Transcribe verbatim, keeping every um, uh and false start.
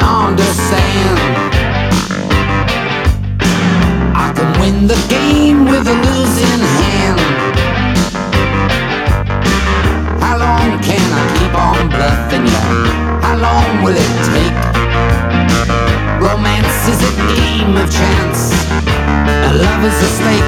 understand. I can win the game with a losing hand. How long can I keep on bluffing you? How long will it take? Romance is a game of chance, and love is a stake.